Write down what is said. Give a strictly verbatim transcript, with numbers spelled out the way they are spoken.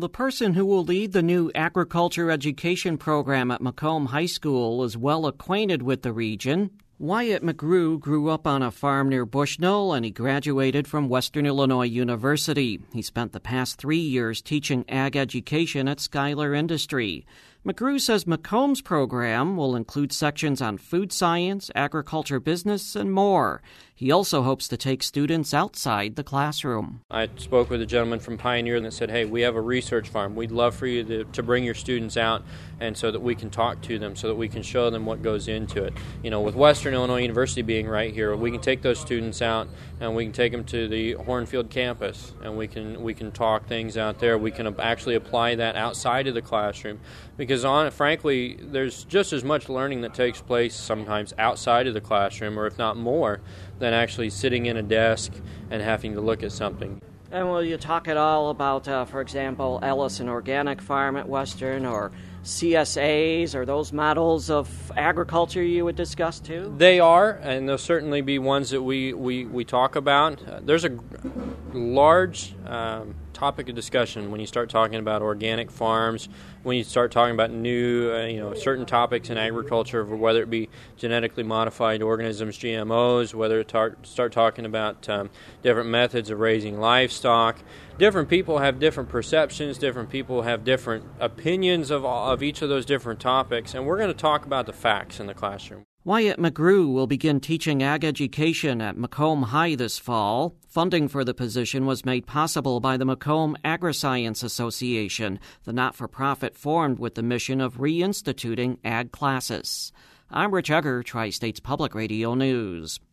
The person who will lead the new agriculture education program at Macomb High School is well acquainted with the region. Wyatt McGrew grew up on a farm near Bushnell, and he graduated from Western Illinois University. He spent the past three years teaching ag education at Schuyler Industry. McGrew says Macomb's program will include sections on food science, agriculture business, and more. He also hopes to take students outside the classroom. I spoke with a gentleman from Pioneer that said, hey, we have a research farm. We'd love for you to, to bring your students out and so that we can talk to them, so that we can show them what goes into it. You know, with Western Illinois University being right here, we can take those students out and we can take them to the Hornfield campus and we can we can talk things out there. We can actually apply that outside of the classroom because, on frankly, there's just as much learning that takes place sometimes outside of the classroom, or if not more, than actually sitting in a desk and having to look at something. And will you talk at all about, uh, for example, Ellison Organic Farm at Western, or C S As, or those models of agriculture you would discuss too? They are, and there'll certainly be ones that we, we, we talk about. Uh, there's a large um, topic of discussion when you start talking about organic farms, when you start talking about new, uh, you know, certain topics in agriculture, whether it be genetically modified organisms, G M Os, whether it tar- start talking about um, different methods of raising livestock. Different people have different perceptions, different people have different opinions of, of each of those different topics, and we're going to talk about the facts in the classroom. Wyatt McGrew will begin teaching ag education at Macomb High this fall. Funding for the position was made possible by the Macomb Agri-Science Association, the not-for-profit formed with the mission of reinstituting ag classes. I'm Rich Egger, Tri-States Public Radio News.